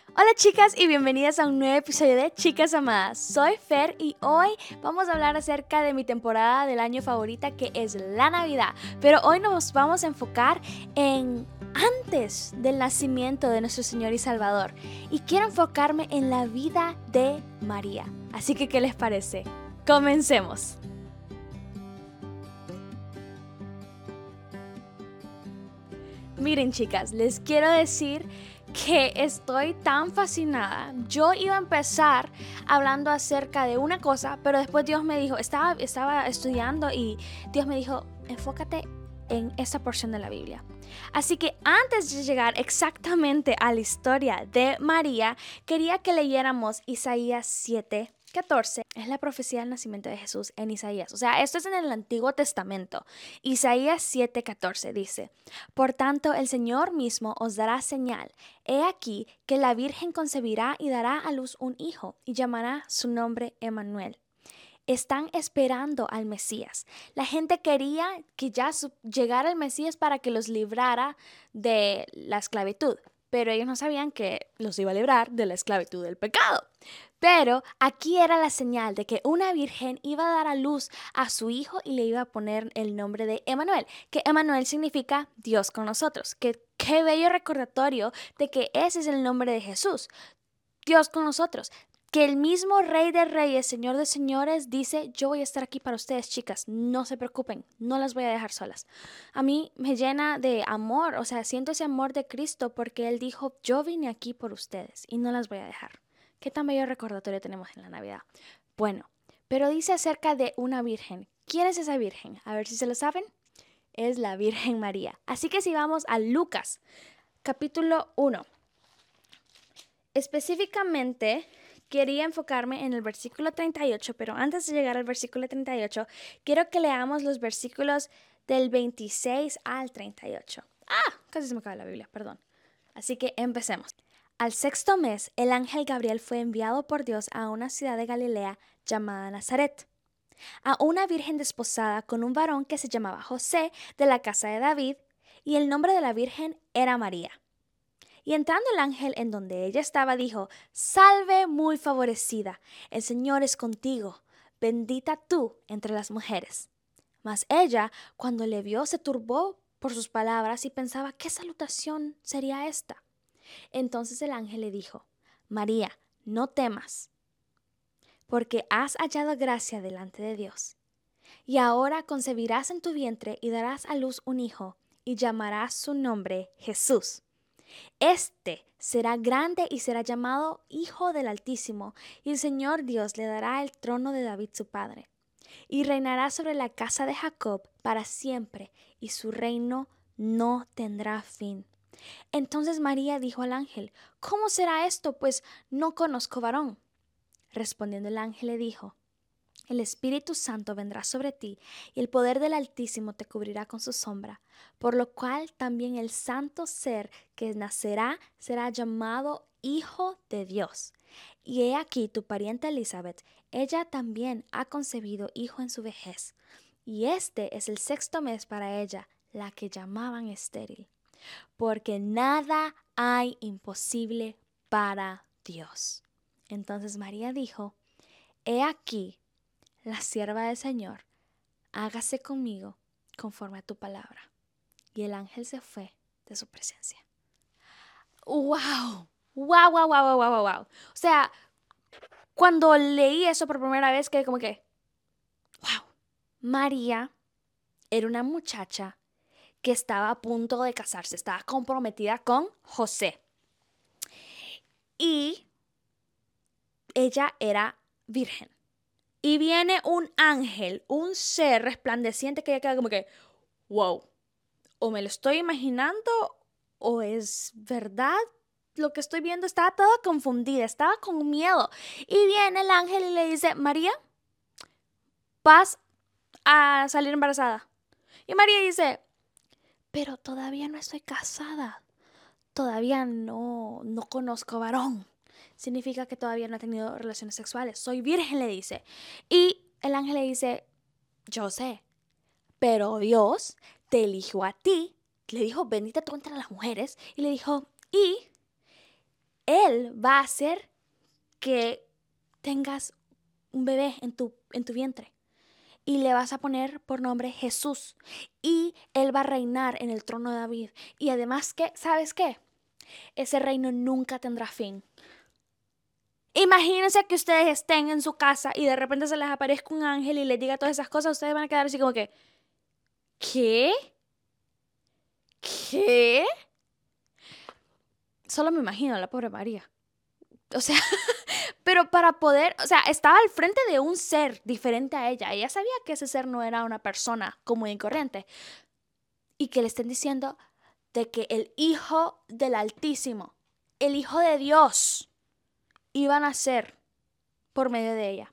Hola chicas y bienvenidas a un nuevo episodio de Chicas Amadas. Soy Fer y hoy vamos a hablar acerca de mi temporada del año favorita, que es la Navidad. Pero hoy nos vamos a enfocar en antes del nacimiento de nuestro Señor y Salvador. Y quiero enfocarme en la vida de María. Así que, ¿qué les parece? Comencemos. Miren chicas, les quiero decir que estoy tan fascinada. Yo iba a empezar hablando acerca de una cosa, pero después Dios me dijo, estaba estudiando y Dios me dijo, enfócate en esta porción de la Biblia. Así que antes de llegar exactamente a la historia de María, quería que leyéramos Isaías 7:14. Es la profecía del nacimiento de Jesús en Isaías. O sea, esto es en el Antiguo Testamento. Isaías 7:14 dice: Por tanto, el Señor mismo os dará señal. He aquí que la Virgen concebirá y dará a luz un hijo, y llamará su nombre Emmanuel. Están esperando al Mesías. La gente quería que ya llegara el Mesías para que los librara de la esclavitud, pero ellos no sabían que los iba a librar de la esclavitud del pecado. Pero aquí era la señal de que una virgen iba a dar a luz a su hijo y le iba a poner el nombre de Emmanuel, que Emmanuel significa Dios con nosotros. Qué bello recordatorio de que ese es el nombre de Jesús, Dios con nosotros. Que el mismo Rey de Reyes, Señor de Señores, dice: yo voy a estar aquí para ustedes, chicas, no se preocupen, no las voy a dejar solas. A mí me llena de amor, o sea, siento ese amor de Cristo porque Él dijo: yo vine aquí por ustedes y no las voy a dejar. Qué tan bello recordatorio tenemos en la Navidad. Bueno, pero dice acerca de una virgen. ¿Quién es esa virgen? A ver si se lo saben. Es la Virgen María. Así que si vamos a Lucas, capítulo 1. Específicamente quería enfocarme en el versículo 38, pero antes de llegar al versículo 38, quiero que leamos los versículos del 26 al 38. Casi se me acaba la Biblia, perdón. Así que empecemos. Al sexto mes, el ángel Gabriel fue enviado por Dios a una ciudad de Galilea llamada Nazaret, a una virgen desposada con un varón que se llamaba José, de la casa de David, y el nombre de la virgen era María. Y entrando el ángel en donde ella estaba, dijo: Salve, muy favorecida, el Señor es contigo, bendita tú entre las mujeres. Mas ella, cuando le vio, se turbó por sus palabras y pensaba: ¿qué salutación sería esta? Entonces el ángel le dijo: María, no temas, porque has hallado gracia delante de Dios. Y ahora concebirás en tu vientre y darás a luz un hijo, y llamarás su nombre Jesús. Este será grande y será llamado Hijo del Altísimo, y el Señor Dios le dará el trono de David su padre, y reinará sobre la casa de Jacob para siempre, y su reino no tendrá fin. Entonces María dijo al ángel: ¿cómo será esto? Pues no conozco varón. Respondiendo el ángel le dijo: el Espíritu Santo vendrá sobre ti, y el poder del Altísimo te cubrirá con su sombra, por lo cual también el santo ser que nacerá será llamado Hijo de Dios. Y he aquí tu pariente Elizabeth, ella también ha concebido hijo en su vejez, y este es el sexto mes para ella, la que llamaban estéril, porque nada hay imposible para Dios. Entonces María dijo: he aquí la sierva del Señor, hágase conmigo conforme a tu palabra. Y el ángel se fue de su presencia. ¡Wow! ¡Wow, wow, wow, wow, wow, wow! O sea, cuando leí eso por primera vez, quedé como que, ¡wow! María era una muchacha que estaba a punto de casarse, estaba comprometida con José. Y ella era virgen. Y viene un ángel, un ser resplandeciente, que ella queda como que, wow, o me lo estoy imaginando o es verdad lo que estoy viendo. Estaba toda confundida, estaba con miedo. Y viene el ángel y le dice: María, vas a salir embarazada. Y María dice: pero todavía no estoy casada, todavía no conozco varón. Significa que todavía no ha tenido relaciones sexuales, soy virgen, le dice. Y el ángel le dice: yo sé, pero Dios te eligió a ti. Le dijo: bendita tú entre las mujeres. Y le dijo: y Él va a hacer que tengas un bebé en tu vientre. Y le vas a poner por nombre Jesús. Y Él va a reinar en el trono de David. Y además, ¿sabes qué? Ese reino nunca tendrá fin. Imagínense que ustedes estén en su casa y de repente se les aparezca un ángel y les diga todas esas cosas. Ustedes van a quedar así como que, ¿qué? ¿Qué? Solo me imagino a la pobre María. O sea, pero para poder, o sea, estaba al frente de un ser diferente a ella. Ella sabía que ese ser no era una persona común y corriente. Y que le estén diciendo de que el Hijo del Altísimo, el Hijo de Dios, iba a nacer por medio de ella.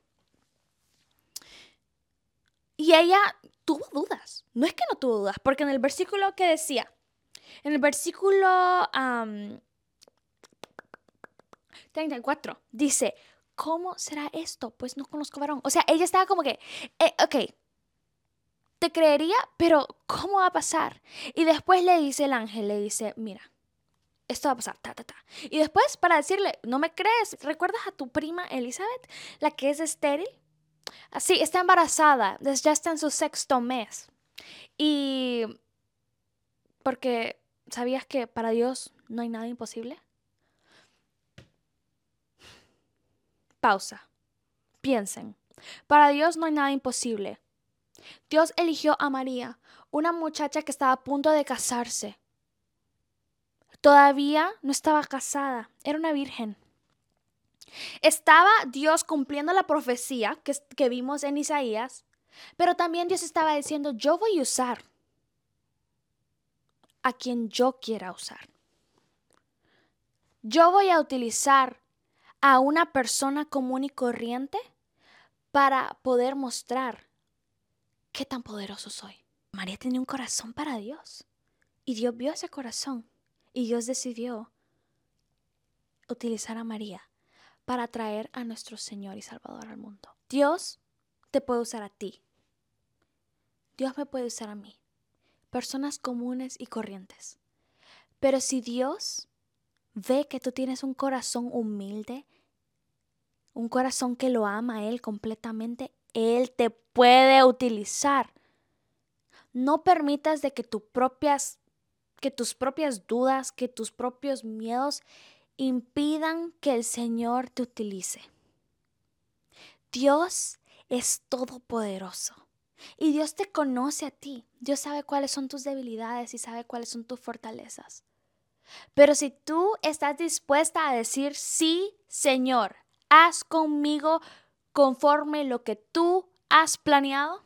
Y ella tuvo dudas. No es que no tuvo dudas, porque en el versículo que decía, en el versículo 34, dice, ¿cómo será esto? Pues no conozco varón. O sea, ella estaba como que, ok, te creería, pero ¿cómo va a pasar? Y después le dice el ángel, le dice, mira, esto va a pasar, ta, ta, ta. Y después para decirle, ¿no me crees? ¿Recuerdas a tu prima Elizabeth, la que es estéril? Así, está embarazada, ya está en su 6º mes. Y porque, ¿sabías que para Dios no hay nada imposible? Pausa. Piensen. Para Dios no hay nada imposible. Dios eligió a María, una muchacha que estaba a punto de casarse. Todavía no estaba casada, era una virgen. Estaba Dios cumpliendo la profecía que vimos en Isaías, pero también Dios estaba diciendo, yo voy a usar a quien yo quiera usar. Yo voy a utilizar a una persona común y corriente para poder mostrar qué tan poderoso soy. María tenía un corazón para Dios y Dios vio ese corazón y Dios decidió utilizar a María para traer a nuestro Señor y Salvador al mundo. Dios te puede usar a ti. Dios me puede usar a mí. Personas comunes y corrientes. Pero si Dios ve que tú tienes un corazón humilde, un corazón que lo ama a Él completamente, Él te puede utilizar. No permitas de que tus propias dudas, que tus propios miedos impidan que el Señor te utilice. Dios es todopoderoso y Dios te conoce a ti. Dios sabe cuáles son tus debilidades y sabe cuáles son tus fortalezas. Pero si tú estás dispuesta a decir, sí, Señor, haz conmigo conforme lo que tú has planeado,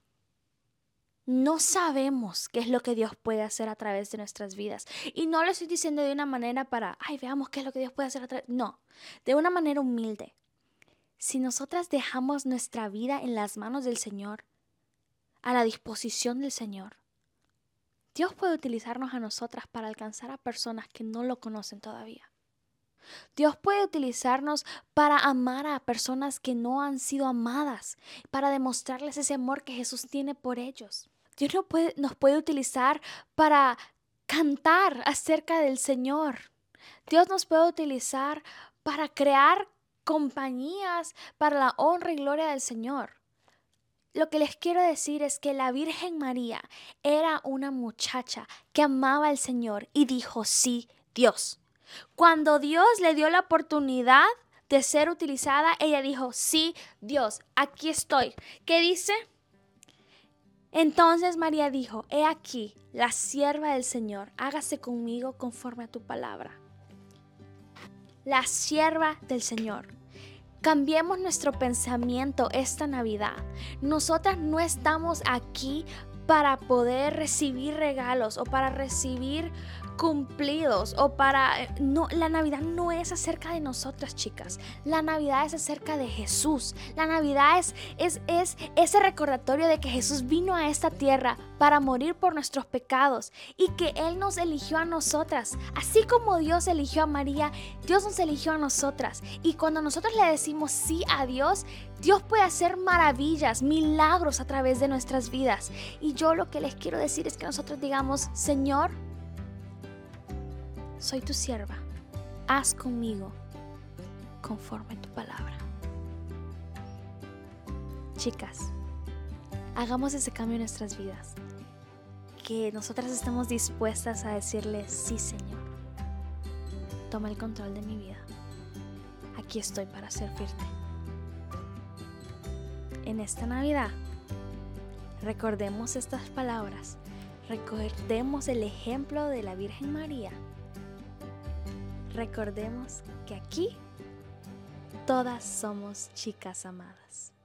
no sabemos qué es lo que Dios puede hacer a través de nuestras vidas. Y no lo estoy diciendo de una manera para, veamos qué es lo que Dios puede hacer a través. No, de una manera humilde. Si nosotras dejamos nuestra vida en las manos del Señor, a la disposición del Señor, Dios puede utilizarnos a nosotras para alcanzar a personas que no lo conocen todavía. Dios puede utilizarnos para amar a personas que no han sido amadas, para demostrarles ese amor que Jesús tiene por ellos. Dios nos puede utilizar para cantar acerca del Señor. Dios nos puede utilizar para crear compañías para la honra y gloria del Señor. Lo que les quiero decir es que la Virgen María era una muchacha que amaba al Señor y dijo sí, Dios. Cuando Dios le dio la oportunidad de ser utilizada, ella dijo sí, Dios, aquí estoy. ¿Qué dice? Entonces María dijo, he aquí, la sierva del Señor, hágase conmigo conforme a tu palabra. La sierva del Señor. Cambiemos nuestro pensamiento esta Navidad. Nosotras no estamos aquí para poder recibir regalos o para recibir cumplidos o para... No, la Navidad no es acerca de nosotras, chicas. La Navidad es acerca de Jesús. La Navidad es ese recordatorio de que Jesús vino a esta tierra para morir por nuestros pecados y que Él nos eligió a nosotras. Así como Dios eligió a María, Dios nos eligió a nosotras. Y cuando nosotros le decimos sí a Dios, Dios puede hacer maravillas, milagros a través de nuestras vidas. Y yo lo que les quiero decir es que nosotros digamos, Señor, soy tu sierva. haz conmigo conforme tu palabra. Chicas, hagamos ese cambio en nuestras vidas. Que nosotras estemos dispuestas a decirle, sí, Señor, toma el control de mi vida. Aquí estoy para servirte. En esta Navidad, recordemos estas palabras. Recordemos el ejemplo de la Virgen María. Recordemos que aquí todas somos chicas amadas.